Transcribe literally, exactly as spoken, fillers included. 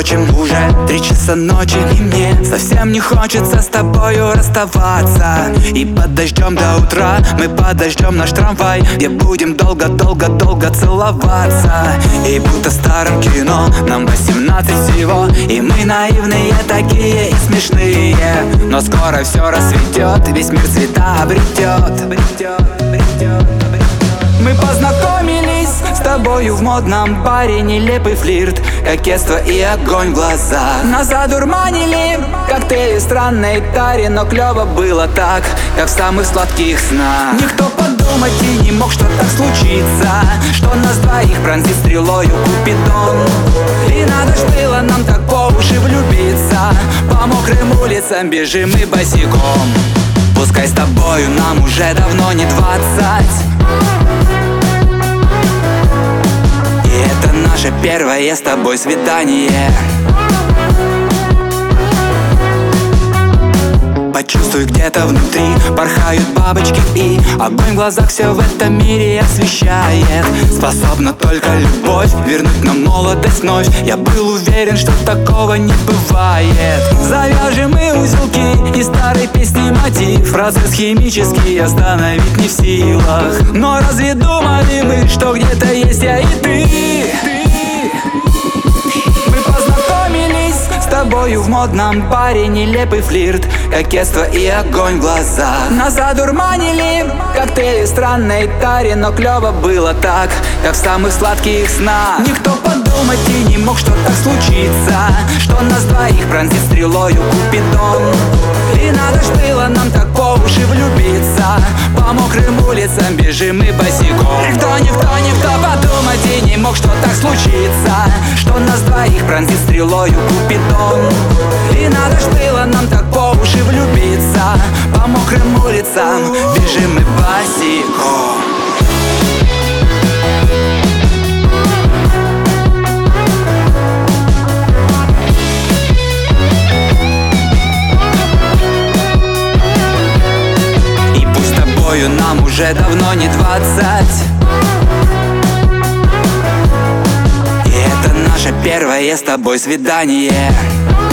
скотчем. Уже три часа ночи, и мне совсем не хочется с тобою расставаться. И под дождем до утра мы подождем наш трамвай, где будем долго-долго-долго целоваться. И будто в старом кино нам восемнадцать всего, и мы наивные такие и смешные. Но скоро все расцветет, весь мир цвета обретет. Мы познакомились с тобою в модном баре, нелепый флирт, кокетство и огонь в глазах. Нас задурманили коктейли в странной таре, но клево было так, как в самых сладких снах. Никто подумать и не мог, что так случится, что нас двоих пронзит стрелою Купидон. И надо ж было нам так по уши влюбиться, по мокрым улицам бежим мы босиком. Пускай с тобою нам уже давно не двадцать, и это наше первое с тобой свидание. Почувствуй, где-то внутри порхают бабочки, и огонь в глазах все в этом мире освещает. Способна только любовь вернуть нам молодость вновь. Я был уверен, что такого не бывает. Завяжем мы узелки и старой песни мотив, процесс химический остановить не в силах. Но разве думали мы, что где-то есть я и ты? С тобою в модном баре, нелепый флирт, кокетство и огонь в глазах. Нас задурманили коктейли в странной таре, но клево было так, как в самых сладких снах. Никто подумать и не мог, что так случится, что нас двоих пронзит стрелою Купидон. И надо ж было нам так по уши влюбиться, по мокрым улицам бежим мы босиком. Никто, никто, никто подумать и не мог, что так случится, что нас двоих пронзит стрелою Купидон. И надо ж было нам так по уши влюбиться, по мокрым улицам бежим мы босиком. И пусть с тобою нам уже давно не двадцать, и это наше первое с тобой свидание.